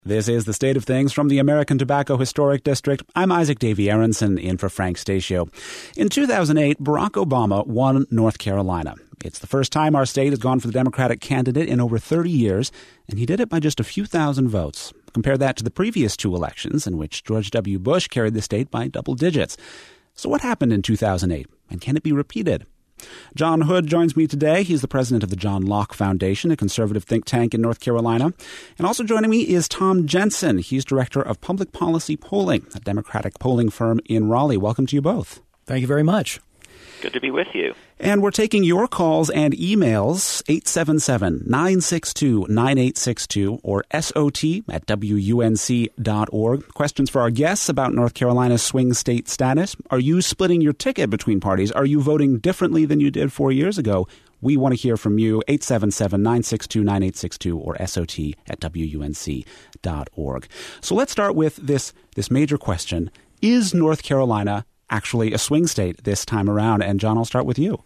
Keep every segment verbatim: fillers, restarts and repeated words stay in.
This is The State of Things from the American Tobacco Historic District. I'm Isaac Davey Aronson, in for Frank Stasio. In two thousand eight, Barack Obama won North Carolina. It's the first time our state has gone for the Democratic candidate in over thirty years, and he did it by just a few thousand votes. Compare that to the previous two elections, in which George W. Bush carried the state by double digits. So what happened in two thousand eight, and can it be repeated? John Hood joins me today. He's the president of the John Locke Foundation, a conservative think tank in North Carolina. And also joining me is Tom Jensen. He's director of public policy polling, a Democratic polling firm in Raleigh. Welcome to you both. Thank you very much. Good to be with you. And we're taking your calls and emails, eight seven seven, nine six two, nine eight six two or S O T at W U N C dot org. Questions for our guests about North Carolina's swing state status. Are you splitting your ticket between parties? Are you voting differently than you did four years ago? We want to hear from you, eight seven seven, nine six two, nine eight six two or S O T at W U N C dot org. So let's start with this, this major question. Is North Carolina actually a swing state this time around? And John, I'll start with you.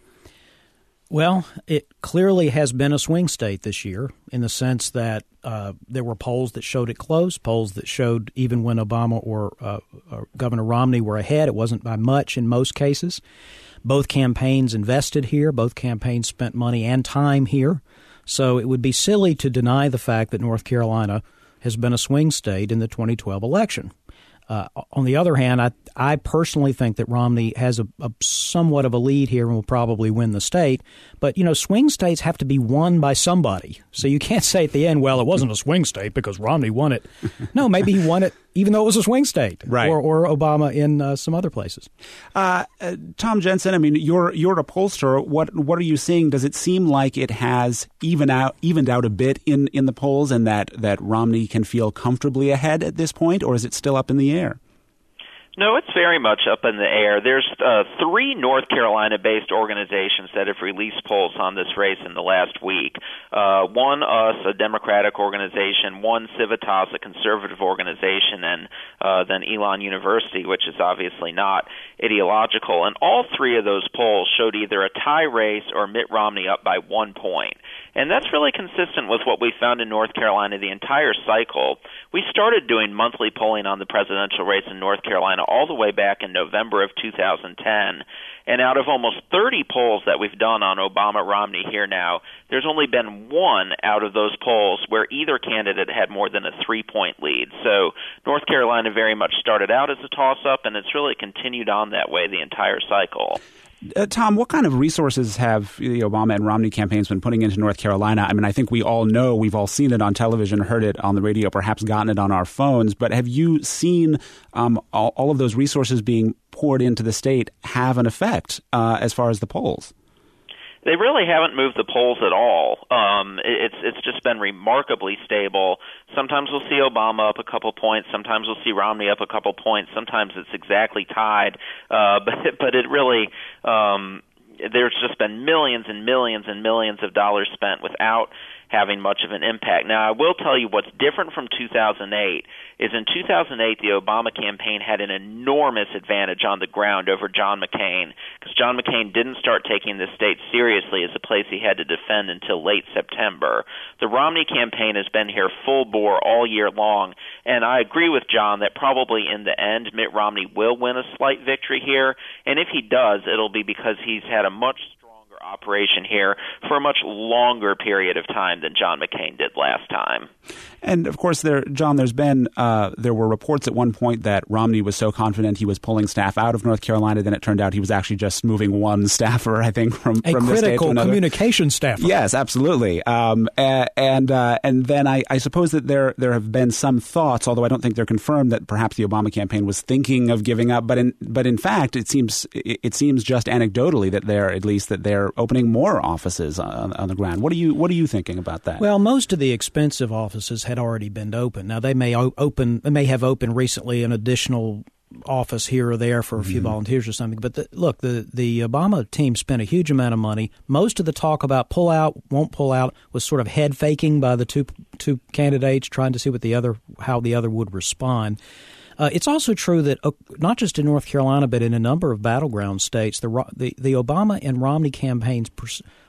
Well, it clearly has been a swing state this year in the sense that uh, there were polls that showed it close, polls that showed even when Obama or, uh, or Governor Romney were ahead, it wasn't by much in most cases. Both campaigns invested here. Both campaigns spent money and time here. So it would be silly to deny the fact that North Carolina has been a swing state in the twenty twelve election. Uh, on the other hand, I, I personally think that Romney has a, a somewhat of a lead here and will probably win the state. But, you know, swing states have to be won by somebody. So you can't say at the end, well, it wasn't a swing state because Romney won it. No, maybe he won it even though it was a swing state, right. or, or Obama in uh, some other places. Uh, uh, Tom Jensen, I mean, you're you're a pollster. What what are you seeing? Does it seem like it has even out evened out a bit in, in the polls, and that, that Romney can feel comfortably ahead at this point, or is it still up in the air? No, it's very much up in the air. There's uh, three North Carolina-based organizations that have released polls on this race in the last week. Uh, one, us, a Democratic organization, one, Civitas, a conservative organization, and uh, then Elon University, which is obviously not ideological. And all three of those polls showed either a tie race or Mitt Romney up by one point. And that's really consistent with what we found in North Carolina the entire cycle. We started doing monthly polling on the presidential race in North Carolina all the way back in November of two thousand ten. And out of almost thirty polls that we've done on Obama-Romney here now, there's only been one out of those polls where either candidate had more than a three-point lead. So North Carolina very much started out as a toss-up, and it's really continued on that way the entire cycle. Uh, Tom, what kind of resources have the Obama and Romney campaigns been putting into North Carolina? I mean, I think we all know, we've all seen it on television, heard it on the radio, perhaps gotten it on our phones. But have you seen um, all, all of those resources being poured into the state have an effect uh, as far as the polls? They really haven't moved the polls at all. Um, it's it's just been remarkably stable. Sometimes we'll see Obama up a couple points. Sometimes we'll see Romney up a couple points. Sometimes it's exactly tied. Uh, but but it really um, there's just been millions and millions and millions of dollars spent without having much of an impact. Now, I will tell you what's different from two thousand eight is in two thousand eight, the Obama campaign had an enormous advantage on the ground over John McCain because John McCain didn't start taking the state seriously as a place he had to defend until late September. The Romney campaign has been here full bore all year long, and I agree with John that probably in the end, Mitt Romney will win a slight victory here, and if he does, it'll be because he's had a much operation here for a much longer period of time than John McCain did last time. And of course, there, John, there's been uh, there were reports at one point that Romney was so confident he was pulling staff out of North Carolina, then it turned out he was actually just moving one staffer, I think, from, a from the state to another. A critical communication staffer. Yes, absolutely. Um, and uh, and then I, I suppose that there there have been some thoughts, although I don't think they're confirmed, that perhaps the Obama campaign was thinking of giving up. But in but in fact, it seems it, it seems just anecdotally that they're at least that they're opening more offices on, on the ground. What are you What are you thinking about that? Well, most of the expensive offices had already been open. Now they may open, they may have opened recently an additional office here or there for a few mm-hmm. volunteers or something. But the, look, the the Obama team spent a huge amount of money. Most of the talk about pull out, won't pull out was sort of head faking by the two two candidates, trying to see what the other how the other would respond. Uh, it's also true that uh, not just in North Carolina, but in a number of battleground states, the the, the Obama and Romney campaigns pers-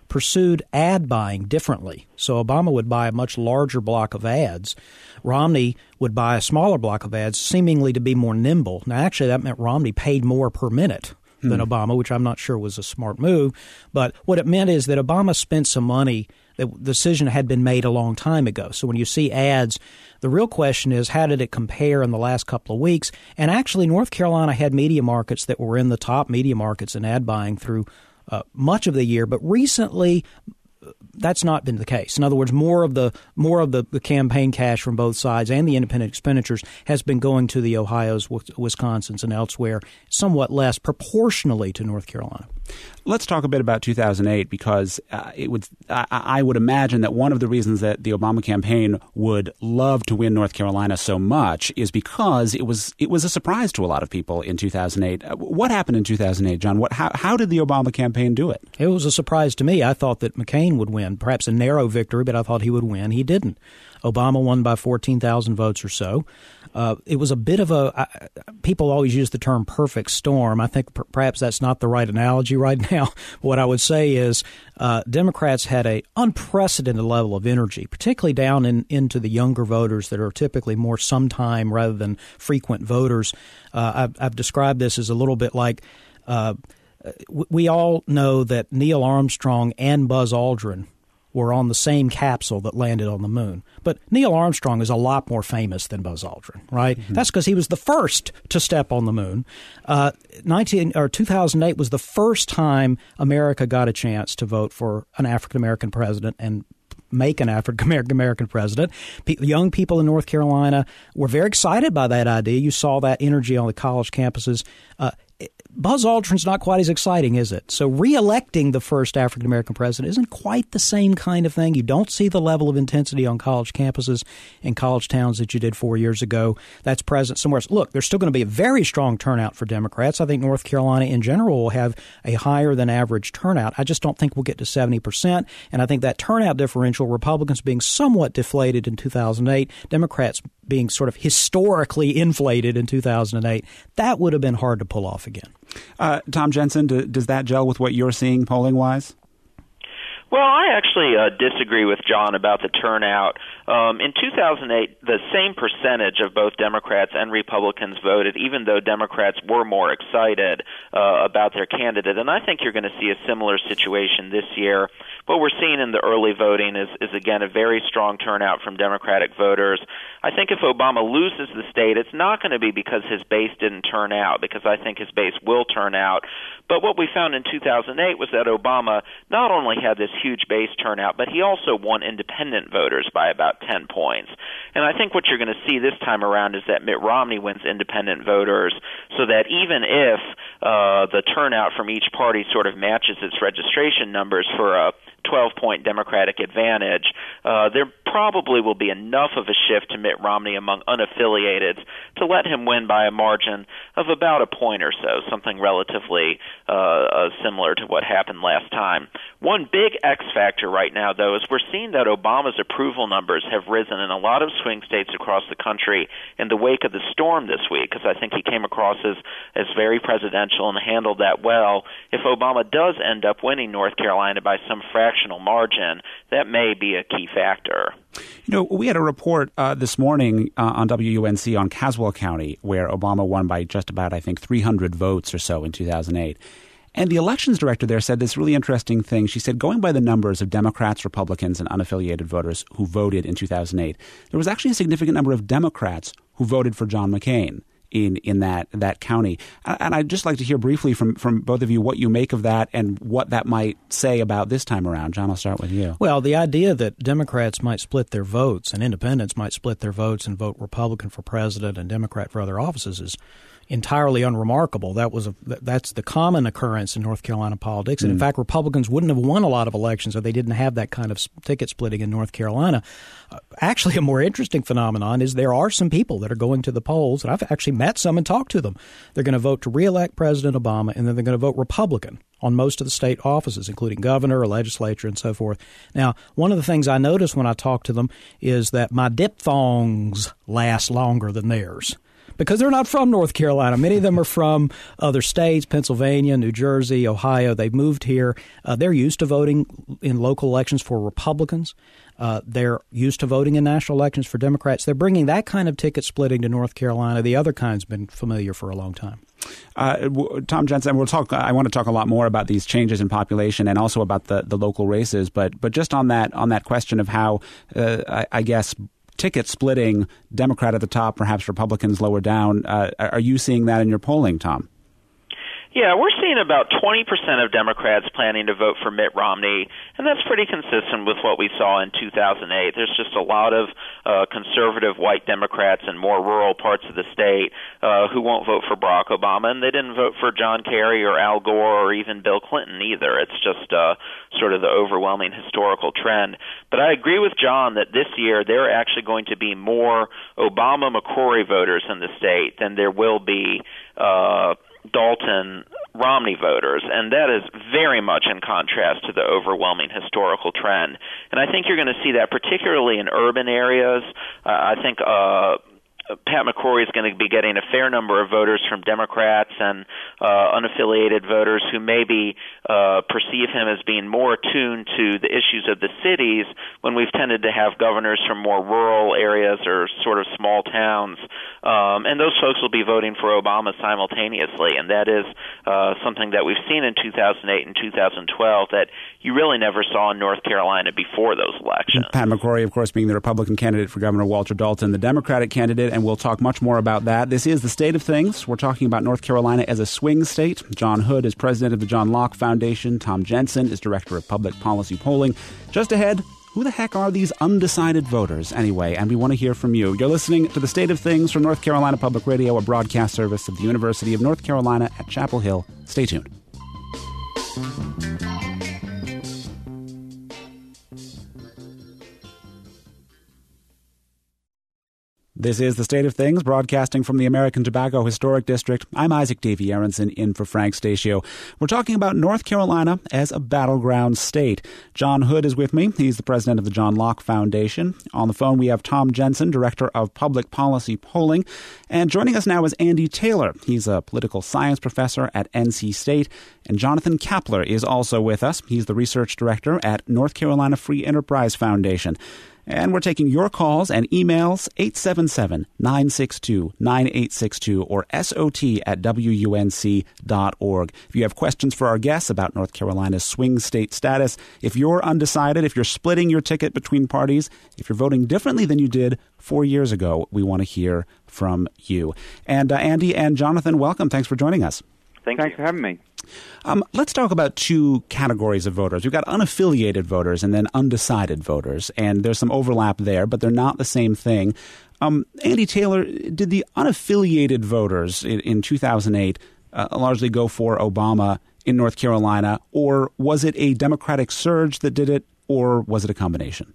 pursued ad buying differently. So Obama would buy a much larger block of ads. Romney would buy a smaller block of ads, seemingly to be more nimble. Now, actually, that meant Romney paid more per minute than hmm. Obama, which I'm not sure was a smart move. But what it meant is that Obama spent some money. The decision had been made a long time ago. So when you see ads, the real question is, how did it compare in the last couple of weeks? And actually, North Carolina had media markets that were in the top media markets in ad buying through uh, much of the year. But recently, that's not been the case. In other words, more of the more of the, the campaign cash from both sides and the independent expenditures has been going to the Ohios, Wisconsins, and elsewhere, somewhat less proportionally to North Carolina. Let's talk a bit about two thousand eight, because uh, it would I, I would imagine that one of the reasons that the Obama campaign would love to win North Carolina so much is because it was it was a surprise to a lot of people in two thousand eight. Uh, what happened in two thousand eight, John? What how how did the Obama campaign do it? It was a surprise to me. I thought that McCain would win, perhaps a narrow victory, but I thought he would win. He didn't. Obama won by fourteen thousand votes or so. Uh, it was a bit of a uh, – people always use the term perfect storm. I think p- perhaps that's not the right analogy right now. What I would say is uh, Democrats had an unprecedented level of energy, particularly down in, into the younger voters that are typically more sometime rather than frequent voters. Uh, I've, I've described this as a little bit like uh, we all know that Neil Armstrong and Buzz Aldrin were on the same capsule that landed on the moon. But Neil Armstrong is a lot more famous than Buzz Aldrin, right? Mm-hmm. That's because he was the first to step on the moon. Uh, nineteen or two thousand eight was the first time America got a chance to vote for an African-American president and make an African-American president. P- young people in North Carolina were very excited by that idea. You saw that energy on the college campuses. Uh, Buzz Aldrin's not quite as exciting, is it? So re-electing the first African-American president isn't quite the same kind of thing. You don't see the level of intensity on college campuses in college towns that you did four years ago. That's present somewhere else. Look, there's still going to be a very strong turnout for Democrats. I think North Carolina in general will have a higher than average turnout. I just don't think we'll get to seventy percent. And I think that turnout differential, Republicans being somewhat deflated in two thousand eight, Democrats being sort of historically inflated in two thousand eight, that would have been hard to pull off again. Uh, Tom Jensen, do, does that gel with what you're seeing polling-wise? Well, I actually uh, disagree with John about the turnout. Um, in two thousand eight, the same percentage of both Democrats and Republicans voted, even though Democrats were more excited uh, about their candidate. And I think you're going to see a similar situation this year. What we're seeing in the early voting is, is again, a very strong turnout from Democratic voters. I think if Obama loses the state, it's not going to be because his base didn't turn out, because I think his base will turn out. But what we found in two thousand eight was that Obama not only had this huge base turnout, but he also won independent voters by about ten points. And I think what you're going to see this time around is that Mitt Romney wins independent voters, so that even if uh, the turnout from each party sort of matches its registration numbers for a twelve-point Democratic advantage, uh, there probably will be enough of a shift to Mitt Romney among unaffiliated to let him win by a margin of about a point or so, something relatively uh, uh, similar to what happened last time. One big X factor right now, though, is we're seeing that Obama's approval numbers have risen in a lot of swing states across the country in the wake of the storm this week, because I think he came across as, as very presidential and handled that well. If Obama does end up winning North Carolina by some fractional margin, that may be a key factor. You know, we had a report uh, this morning uh, on W U N C on Caswell County where Obama won by just about, I think, three hundred votes or so in two thousand eight. And the elections director there said this really interesting thing. She said, going by the numbers of Democrats, Republicans, and unaffiliated voters who voted in two thousand eight, there was actually a significant number of Democrats who voted for John McCain in, in that, that county. And I'd just like to hear briefly from, from both of you what you make of that and what that might say about this time around. John, I'll start with you. Well, the idea that Democrats might split their votes and independents might split their votes and vote Republican for president and Democrat for other offices is entirely unremarkable. That was a, that's the common occurrence in North Carolina politics. And mm. in fact, Republicans wouldn't have won a lot of elections if they didn't have that kind of ticket splitting in North Carolina. Uh, actually, a more interesting phenomenon is there are some people that are going to the polls, and I've actually met some and talked to them. They're going to vote to reelect President Obama, and then they're going to vote Republican on most of the state offices, including governor or legislature and so forth. Now, one of the things I notice when I talk to them is that my diphthongs last longer than theirs. because they're not from North Carolina. Many of them are from other states, Pennsylvania, New Jersey, Ohio. They've moved here. Uh, they're used to voting in local elections for Republicans. Uh, they're used to voting in national elections for Democrats. They're bringing that kind of ticket splitting to North Carolina. The other kind's been familiar for a long time. Uh, Tom Jensen, we'll talk. I want to talk a lot more about these changes in population and also about the, the local races. But but just on that on that question of how uh, I, I guess ticket splitting, Democrat at the top, perhaps Republicans lower down. Uh, are you seeing that in your polling, Tom? Yeah, we're seeing about twenty percent of Democrats planning to vote for Mitt Romney, and that's pretty consistent with what we saw in two thousand eight. There's just a lot of uh, conservative white Democrats in more rural parts of the state uh, who won't vote for Barack Obama, and they didn't vote for John Kerry or Al Gore or even Bill Clinton either. It's just uh, sort of the overwhelming historical trend. But I agree with John that this year there are actually going to be more Obama-McCrory voters in the state than there will be uh, Dalton Romney voters, and that is very much in contrast to the overwhelming historical trend. And I think you're going to see that particularly in urban areas. Uh, I think uh, Pat McCrory is going to be getting a fair number of voters from Democrats and uh, unaffiliated voters who maybe uh, perceive him as being more attuned to the issues of the cities when we've tended to have governors from more rural areas or sort of small towns. Um, and those folks will be voting for Obama simultaneously, and that is uh, something that we've seen in two thousand eight and two thousand twelve that you really never saw in North Carolina before those elections. Pat McCrory, of course, being the Republican candidate for Governor Walter Dalton, the Democratic candidate, and we'll talk much more about that. This is The State of Things. We're talking about North Carolina as a swing state. John Hood is president of the John Locke Foundation. Tom Jensen is director of public policy polling. Just ahead, who the heck are these undecided voters anyway? And we want to hear from you. You're listening to The State of Things from North Carolina Public Radio, a broadcast service of the University of North Carolina at Chapel Hill. Stay tuned. This is The State of Things, broadcasting from the American Tobacco Historic District. I'm Isaac Davey Aronson, in for Frank Stasio. We're talking about North Carolina as a battleground state. John Hood is with me. He's the president of the John Locke Foundation. On the phone, we have Tom Jensen, director of public policy polling. And joining us now is Andy Taylor. He's a political science professor at N C State. And Jonathan Kapler is also with us. He's the research director at North Carolina Free Enterprise Foundation. And we're taking your calls and emails, eight seven seven, nine six two, nine eight six two or S O T at W U N C dot org. If you have questions for our guests about North Carolina's swing state status, if you're undecided, if you're splitting your ticket between parties, if you're voting differently than you did four years ago, we want to hear from you. And uh, Andy and Jonathan, welcome. Thanks for joining us. Thank Thanks you. for having me. Um, let's talk about two categories of voters. We've got unaffiliated voters and then undecided voters, and there's some overlap there, but they're not the same thing. Um, Andy Taylor, did the unaffiliated voters in, in two thousand eight uh, largely go for Obama in North Carolina, or was it a Democratic surge that did it, or was it a combination?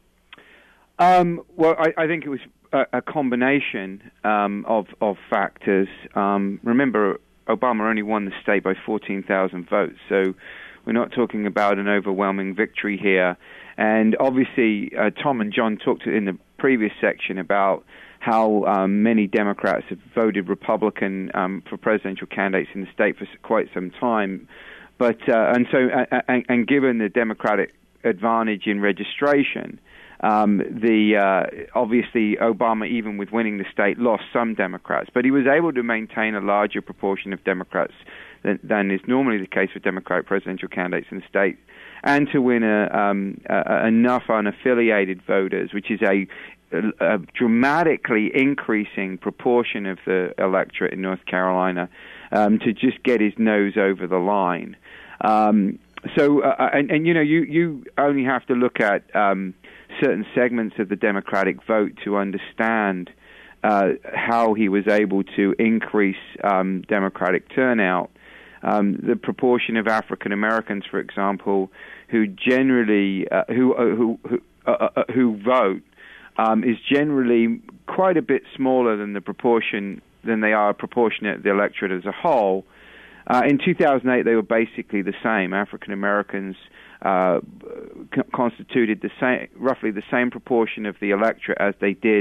Um, well, I, I think it was a, a combination um, of, of factors. Um, remember, Obama only won the state by fourteen thousand votes, so we're not talking about an overwhelming victory here. And obviously, uh, Tom and John talked in the previous section about how um, many Democrats have voted Republican um, for presidential candidates in the state for quite some time. But uh, and so, uh, and, and given the Democratic advantage in registration, Um, the uh, obviously Obama, even with winning the state, lost some Democrats, but he was able to maintain a larger proportion of Democrats than, than is normally the case with Democratic presidential candidates in the state, and to win a, um, a, enough unaffiliated voters, which is a, a, a dramatically increasing proportion of the electorate in North Carolina, um, to just get his nose over the line. Um, so, uh, and, and you know, you you only have to look at Um, certain segments of the Democratic vote to understand uh, how he was able to increase um, Democratic turnout. Um, the proportion of African Americans, for example, who generally uh, who uh, who who, uh, uh, who vote um, is generally quite a bit smaller than the proportion than they are proportionate the electorate as a whole. Uh, in two thousand eight, they were basically the same. African Americans uh, c- constituted the same, roughly the same proportion of the electorate as they did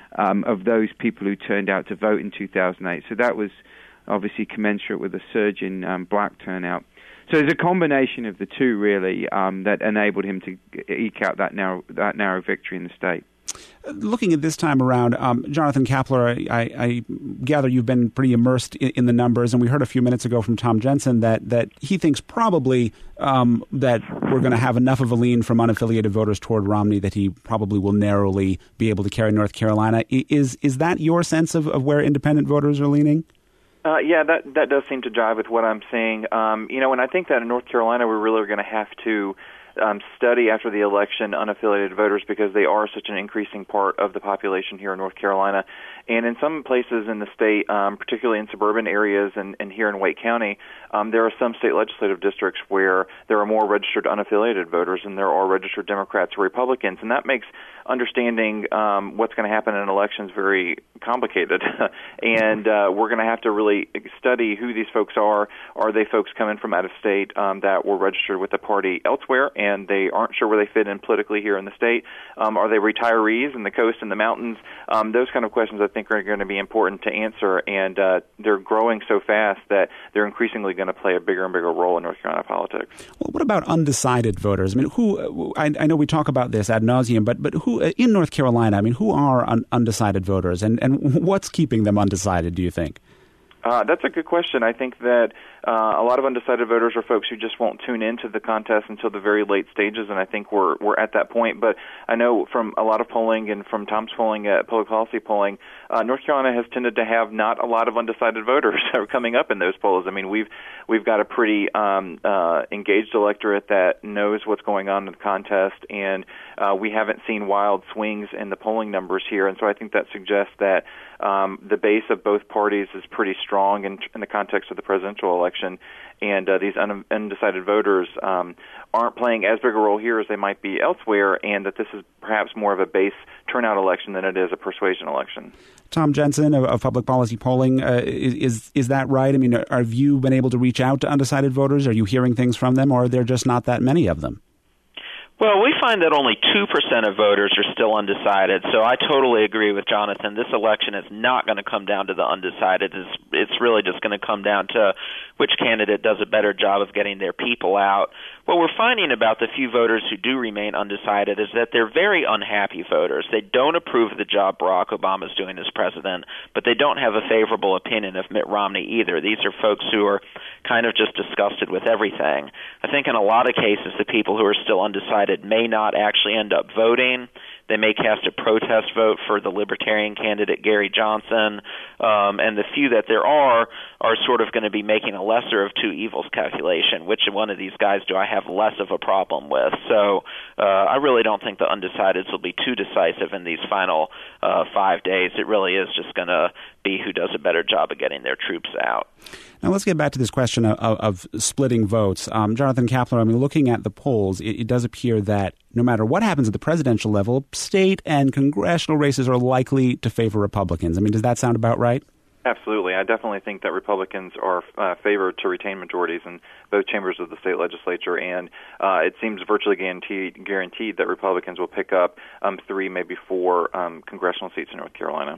um, of those people who turned out to vote in two thousand eight. So that was obviously commensurate with a surge in um, black turnout. So there's a combination of the two, really, um, that enabled him to eke out that narrow, that narrow victory in the state. Looking at this time around, um, Jonathan Kapler, I, I gather you've been pretty immersed in, in the numbers, and we heard a few minutes ago from Tom Jensen that, that he thinks probably um, that we're going to have enough of a lean from unaffiliated voters toward Romney that he probably will narrowly be able to carry North Carolina. Is is that your sense of, of where independent voters are leaning? Uh, yeah, that that does seem to jive with what I'm seeing. Um, you know, and I think that in North Carolina we're really going to have to um, study after the election unaffiliated voters because they are such an increasing part of the population here in North Carolina. And in some places in the state, um, particularly in suburban areas and, and here in Wake County, um, there are some state legislative districts where there are more registered unaffiliated voters and there are registered Democrats or Republicans. And that makes understanding um, what's going to happen in elections very complicated. and uh, we're going to have to really study who these folks are. Are they folks coming from out of state um, that were registered with the party elsewhere and they aren't sure where they fit in politically here in the state? Um, are they retirees in the coast and the mountains? Um, those kind of questions I think are going to be important to answer, and uh, they're growing so fast that they're increasingly going to play a bigger and bigger role in North Carolina politics. Well, what about undecided voters? I mean, who? I, I know we talk about this ad nauseum, but but who in North Carolina? I mean, who are un- undecided voters, and and what's keeping them undecided? Do you think? Uh, that's a good question. I think that uh, a lot of undecided voters are folks who just won't tune into the contest until the very late stages, and I think we're we're at that point. But I know from a lot of polling and from Tom's polling, uh, public policy polling, uh, North Carolina has tended to have not a lot of undecided voters that are coming up in those polls. I mean, we've we've got a pretty um, uh, engaged electorate that knows what's going on in the contest, and uh, we haven't seen wild swings in the polling numbers here. And so I think that suggests that um, the base of both parties is pretty strong in, in the context of the presidential election, and uh, these un- undecided voters um, aren't playing as big a role here as they might be elsewhere, and that this is perhaps more of a base turnout election than it is a persuasion election. Tom Jensen of, of Public Policy Polling, uh, is is that right? I mean, are, have you been able to reach out to undecided voters? Are you hearing things from them, or are there just not that many of them? Well, we find that only two percent of voters are still undecided, so I totally agree with Jonathan. This election is not going to come down to the undecided. It's, it's really just going to come down to which candidate does a better job of getting their people out. What we're finding about the few voters who do remain undecided is that they're very unhappy voters. They don't approve of the job Barack Obama is doing as president, but they don't have a favorable opinion of Mitt Romney either. These are folks who are kind of just disgusted with everything. I think in a lot of cases, the people who are still undecided may not actually end up voting. They may cast a protest vote for the Libertarian candidate, Gary Johnson, um, and the few that there are are sort of going to be making a lesser of two evils calculation. Which one of these guys do I have less of a problem with? So uh, I really don't think the undecideds will be too decisive in these final uh, five days. It really is just going to be who does a better job of getting their troops out. Now, let's get back to this question of, of, of splitting votes. Um, Jonathan Kapler, I mean, looking at the polls, it, it does appear that no matter what happens at the presidential level, state and congressional races are likely to favor Republicans. I mean, does that sound about right? Absolutely. I definitely think that Republicans are uh, favored to retain majorities in both chambers of the state legislature, and uh, it seems virtually guaranteed, guaranteed that Republicans will pick up um, three, maybe four um, congressional seats in North Carolina.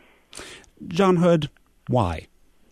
John Hood, why?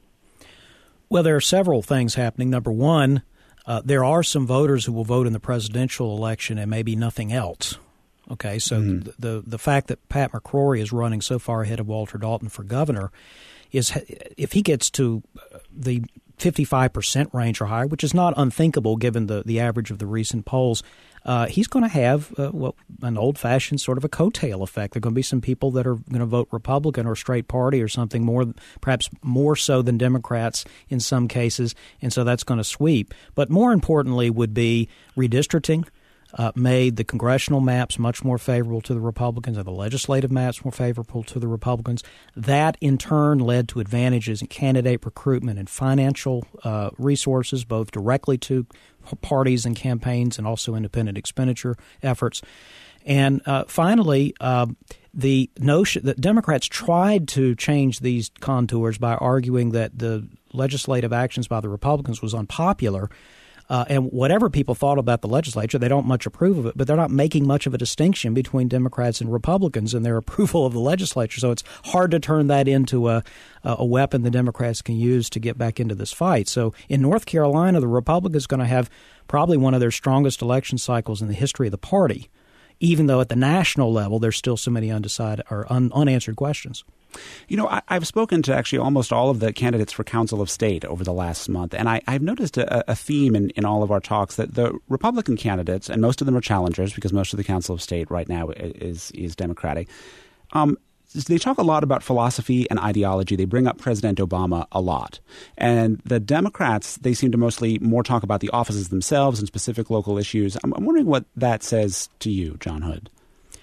Well, there are several things happening. Number one, uh, there are some voters who will vote in the presidential election and maybe nothing else. Okay, so mm-hmm. the, the the fact that Pat McCrory is running so far ahead of Walter Dalton for governor is, if he gets to the fifty-five percent range or higher, which is not unthinkable given the, the average of the recent polls, uh, he's going to have uh, well, an old-fashioned sort of a coattail effect. There are going to be some people that are going to vote Republican or straight party or something more, perhaps more so than Democrats in some cases, and so that's going to sweep. But more importantly would be redistricting. Uh, made the congressional maps much more favorable to the Republicans and the legislative maps more favorable to the Republicans. That, in turn, led to advantages in candidate recruitment and financial uh, resources, both directly to parties and campaigns and also independent expenditure efforts. And uh, finally, uh, the notion that Democrats tried to change these contours by arguing that the legislative actions by the Republicans was unpopular. Uh, and whatever people thought about the legislature, they don't much approve of it, but they're not making much of a distinction between Democrats and Republicans in their approval of the legislature. So it's hard to turn that into a, a weapon the Democrats can use to get back into this fight. So in North Carolina, the Republicans are going to have probably one of their strongest election cycles in the history of the party, even though at the national level there's still so many undecided or un, unanswered questions. You know, I, I've spoken to actually almost all of the candidates for Council of State over the last month, and I, I've noticed a, a theme in, in all of our talks that the Republican candidates, and most of them are challengers because most of the Council of State right now is is Democratic, um, they talk a lot about philosophy and ideology. They bring up President Obama a lot. And the Democrats, they seem to mostly more talk about the offices themselves and specific local issues. I'm, I'm wondering what that says to you, John Hood.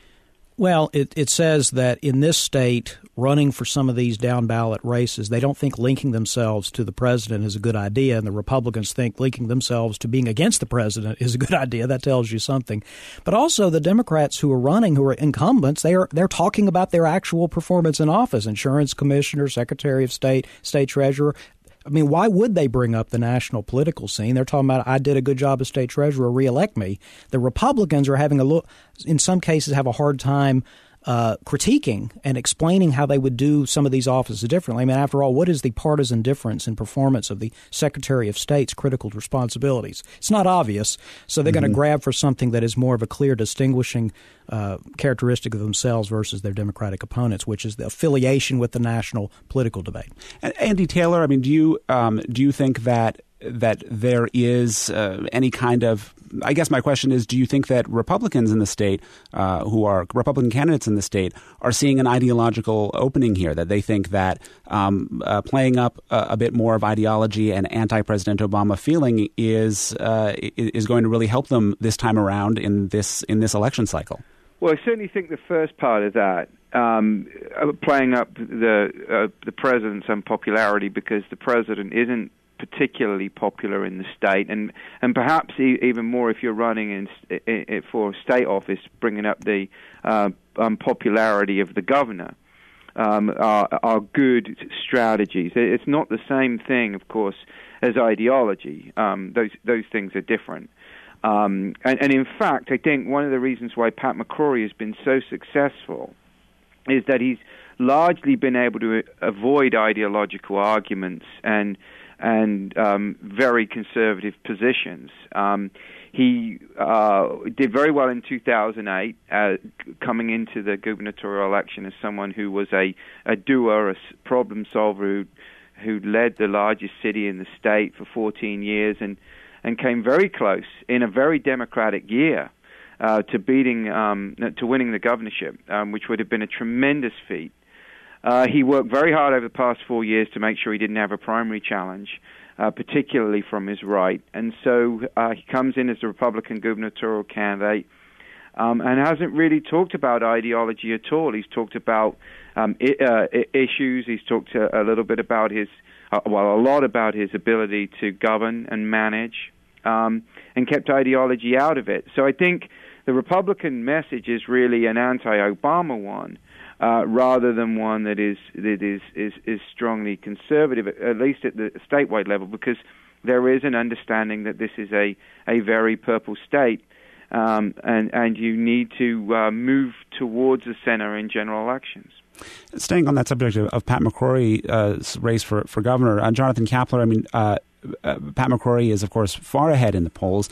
Well, it, it says that in this state, running for some of these down-ballot races, they don't think linking themselves to the president is a good idea, and the Republicans think linking themselves to being against the president is a good idea. That tells you something. But also the Democrats who are running, who are incumbents, they are they're talking about their actual performance in office, insurance commissioner, secretary of state, state treasurer. I mean, why would they bring up the national political scene? They're talking about, I did a good job as state treasurer, reelect me. The Republicans are having a look, in some cases, have a hard time uh, critiquing and explaining how they would do some of these offices differently. I mean, after all, what is the partisan difference in performance of the Secretary of State's critical responsibilities? It's not obvious, so they're mm-hmm. going to grab for something that is more of a clear distinguishing uh, characteristic of themselves versus their Democratic opponents, which is the affiliation with the national political debate. And Andy Taylor, I mean, do you um, do you think that that there is uh, any kind of – I guess my question is, do you think that Republicans in the state uh, who are Republican candidates in the state are seeing an ideological opening here, that they think that um, uh, playing up a, a bit more of ideology and anti-President Obama feeling is uh, is going to really help them this time around in this in this election cycle? Well, I certainly think the first part of that, um, playing up the uh, the president's unpopularity because the president isn't particularly popular in the state, and and perhaps e- even more if you're running in, in, for state office, bringing up the uh, unpopularity of the governor, um, are, are good strategies. It's not the same thing, of course, as ideology. Um, those those things are different. Um, and, and in fact, I think one of the reasons why Pat McCrory has been so successful is that he's largely been able to avoid ideological arguments and and um, very conservative positions. Um, he uh, did very well in two thousand eight, uh, coming into the gubernatorial election as someone who was a, a doer, a problem solver who, who led the largest city in the state for fourteen years and, and came very close in a very Democratic year uh, to beating um, to winning the governorship, um, which would have been a tremendous feat. Uh, he worked very hard over the past four years to make sure he didn't have a primary challenge, uh, particularly from his right. And so uh, he comes in as a Republican gubernatorial candidate um, and hasn't really talked about ideology at all. He's talked about um, I- uh, issues. He's talked a, a little bit about his, uh, well, a lot about his ability to govern and manage, um, and kept ideology out of it. So I think the Republican message is really an anti-Obama one. Uh, rather than one that is that is, is, is strongly conservative, at least at the statewide level, because there is an understanding that this is a, a very purple state, um, and, and you need to uh, move towards the center in general elections. Staying on that subject of, of Pat McCrory's uh, race for, for governor, uh, Jonathan Kapler, I mean, uh, uh, Pat McCrory is, of course, far ahead in the polls.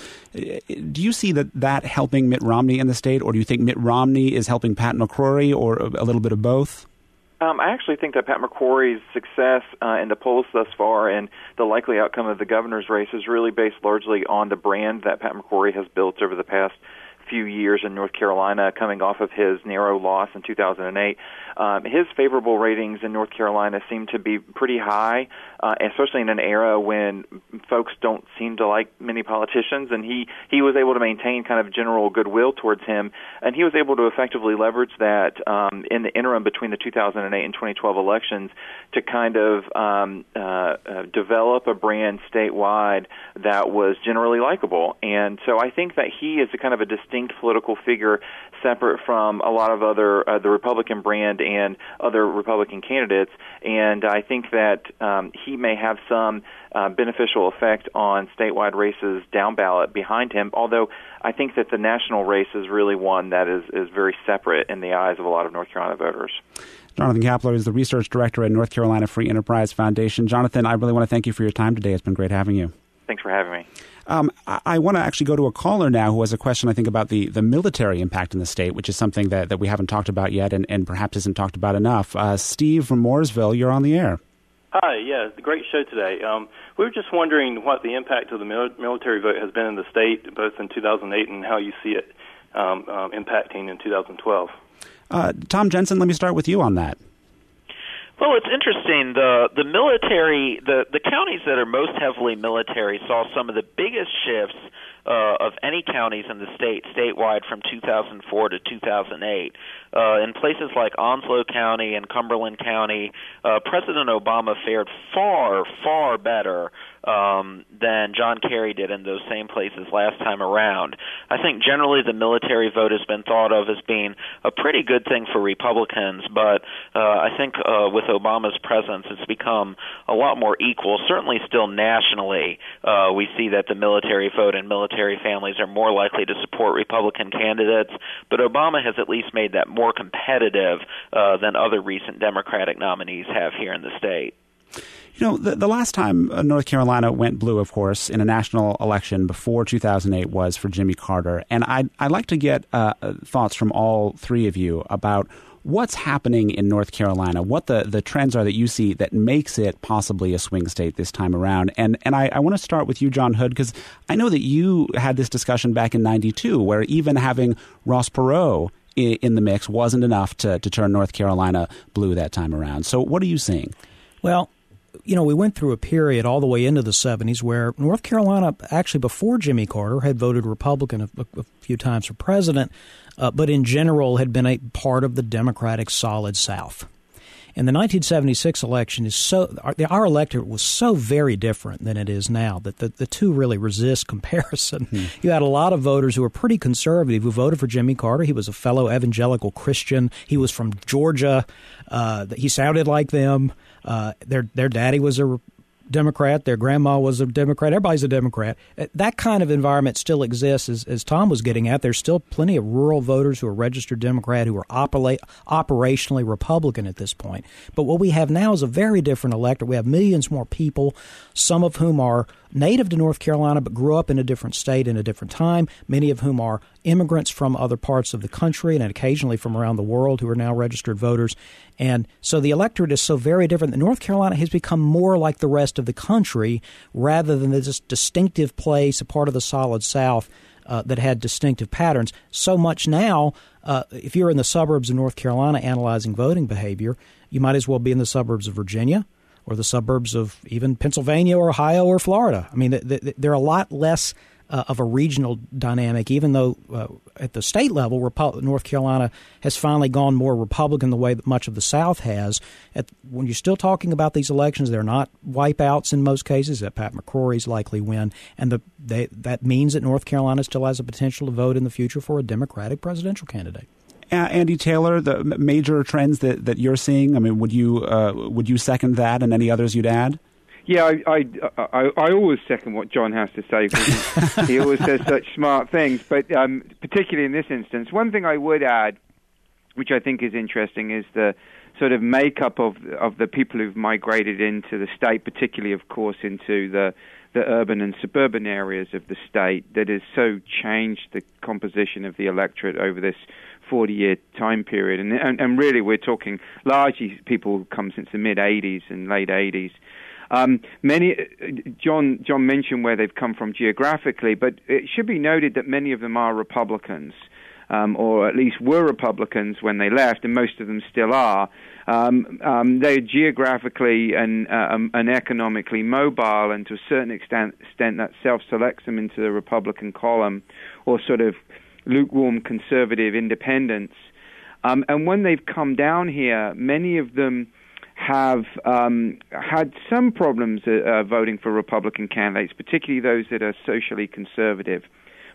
Do you see that, that helping Mitt Romney in the state, or do you think Mitt Romney is helping Pat McCrory, or a little bit of both? Um, I actually think that Pat McCrory's success uh, in the polls thus far and the likely outcome of the governor's race is really based largely on the brand that Pat McCrory has built over the past few years in North Carolina, coming off of his narrow loss in two thousand eight. Um, his favorable ratings in North Carolina seem to be pretty high, uh, especially in an era when folks don't seem to like many politicians, and he, he was able to maintain kind of general goodwill towards him, and he was able to effectively leverage that um, in the interim between the two thousand eight and twenty twelve elections to kind of um, uh, uh, develop a brand statewide that was generally likable. And so I think that he is a kind of a distinct distinct political figure separate from a lot of other uh, the Republican brand and other Republican candidates. And I think that um, he may have some uh, beneficial effect on statewide races down ballot behind him, although I think that the national race is really one that is, is very separate in the eyes of a lot of North Carolina voters. Jonathan Kapler is the research director at North Carolina Free Enterprise Foundation. Jonathan, I really want to thank you for your time today. It's been great having you. Thanks for having me. Um, I, I want to actually go to a caller now who has a question, I think, about the, the military impact in the state, which is something that, that we haven't talked about yet and, and perhaps isn't talked about enough. Uh, Steve from Mooresville, you're on the air. Hi, yeah, great show today. Um, we were just wondering what the impact of the mil- military vote has been in the state, both in two thousand eight and how you see it um, um, impacting in two thousand twelve. Uh, Tom Jensen, let me start with you on that. Well, it's interesting. The the military, the, the counties that are most heavily military saw some of the biggest shifts uh, of any counties in the state, statewide, from two thousand four to two thousand eight. Uh, in places like Onslow County and Cumberland County, uh, President Obama fared far, far better um, than John Kerry did in those same places last time around. I think generally the military vote has been thought of as being a pretty good thing for Republicans, but uh, I think uh, with Obama's presence it's become a lot more equal. Certainly still nationally, uh, we see that the military vote and military families are more likely to support Republican candidates, but Obama has at least made that more competitive uh, than other recent Democratic nominees have here in the state. You know, the, the last time North Carolina went blue, of course, in a national election before two thousand eight was for Jimmy Carter. And I'd, I'd like to get uh, thoughts from all three of you about what's happening in North Carolina, what the, the trends are that you see that makes it possibly a swing state this time around. And and I, I want to start with you, John Hood, because I know that you had this discussion back in ninety-two, where even having Ross Perot in, in the mix wasn't enough to, to turn North Carolina blue that time around. So what are you seeing? Well, you know, we went through a period all the way into the seventies where North Carolina, actually before Jimmy Carter, had voted Republican a, a few times for president, uh, but in general had been a part of the Democratic solid South. And the nineteen seventy-six election is so our, our electorate was so very different than it is now that the, the two really resist comparison. Hmm. You had a lot of voters who were pretty conservative who voted for Jimmy Carter. He was a fellow evangelical Christian. He was from Georgia. Uh, he sounded like them. Uh, their their daddy was a Democrat. Their grandma was a Democrat. Everybody's a Democrat. That kind of environment still exists, as, as Tom was getting at. There's still plenty of rural voters who are registered Democrat, who are operate, operationally Republican at this point. But what we have now is a very different electorate. We have millions more people, some of whom are native to North Carolina but grew up in a different state in a different time, many of whom are immigrants from other parts of the country and occasionally from around the world who are now registered voters. And so the electorate is so very different that North Carolina has become more like the rest of the country rather than this distinctive place, a part of the solid South uh, that had distinctive patterns. So much now, uh, if you're in the suburbs of North Carolina analyzing voting behavior, you might as well be in the suburbs of Virginia or the suburbs of even Pennsylvania or Ohio or Florida. I mean, th- th- they're a lot less Uh, of a regional dynamic, even though uh, at the state level, Repu- North Carolina has finally gone more Republican the way that much of the South has. At, when you're still talking about these elections, they're not wipeouts in most cases, that Pat McCrory's likely win. And the, they, that means that North Carolina still has a potential to vote in the future for a Democratic presidential candidate. Uh, Andy Taylor, the major trends that, that you're seeing, I mean, would you uh, would you second that and any others you'd add? Yeah, I, I, I, I always second what John has to say because he always says such smart things. But um, particularly in this instance, one thing I would add, which I think is interesting, is the sort of makeup of of the people who've migrated into the state, particularly, of course, into the the urban and suburban areas of the state, that has so changed the composition of the electorate over this forty-year time period. And, and and really, we're talking largely people who come since the mid eighties and late eighties. Um, many, John John mentioned where they've come from geographically, but it should be noted that many of them are Republicans, um, or at least were Republicans when they left, and most of them still are. Um, um, they're geographically and, uh, um, and economically mobile, and to a certain extent, extent that self-selects them into the Republican column, or sort of lukewarm conservative independents. Um, and when they've come down here, many of them have um, had some problems uh, uh, voting for Republican candidates, particularly those that are socially conservative.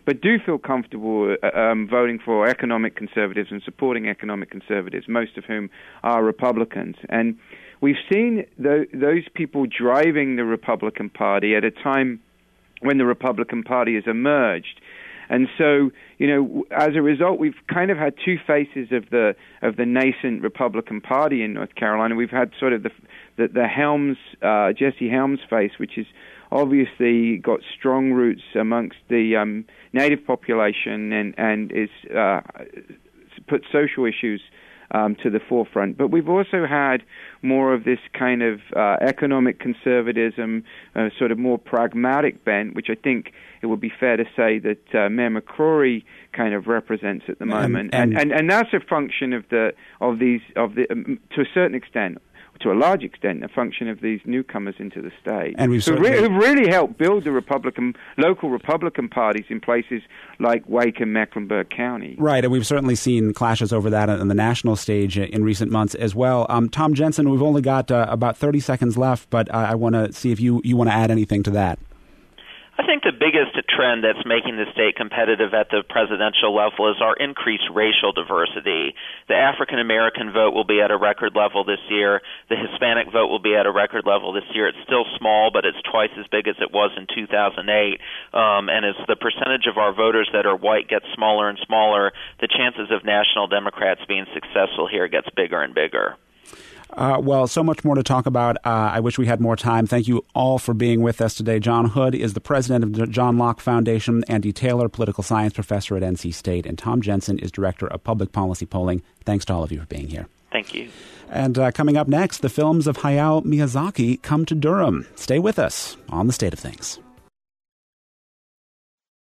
but do feel comfortable uh, um, voting for economic conservatives and supporting economic conservatives, most of whom are Republicans. And we've seen th- those people driving the Republican Party at a time when the Republican Party has emerged. And so, you know, as a result, we've kind of had two faces of the of the nascent Republican Party in North Carolina. We've had sort of the the, the Helms, uh, Jesse Helms face, which is obviously got strong roots amongst the um, native population and and is uh, put social issues Um, to the forefront. But we've also had more of this kind of uh, economic conservatism, uh, sort of more pragmatic bent, which I think it would be fair to say that uh, Mayor McCrory kind of represents at the moment, and and, and, and that's a function of the of these of the um, to a certain extent. To a large extent, a function of these newcomers into the state, and we've who certainly... re- really helped build the Republican, local Republican parties in places like Wake and Mecklenburg County. Right, and we've certainly seen clashes over that on the national stage in recent months as well. Um, Tom Jensen, we've only got uh, about thirty seconds left, but uh, I want to see if you, you want to add anything to that. I think the biggest trend that's making the state competitive at the presidential level is our increased racial diversity. The African American vote will be at a record level this year. The Hispanic vote will be at a record level this year. It's still small, but it's twice as big as it was in two thousand eight. Um, and as the percentage of our voters that are white gets smaller and smaller, the chances of national Democrats being successful here gets bigger and bigger. Uh, well, so much more to talk about. Uh, I wish we had more time. Thank you all for being with us today. John Hood is the president of the John Locke Foundation, Andy Taylor, political science professor at N C State, and Tom Jensen is director of public policy polling. Thanks to all of you for being here. Thank you. And uh, coming up next, the films of Hayao Miyazaki come to Durham. Stay with us on The State of Things.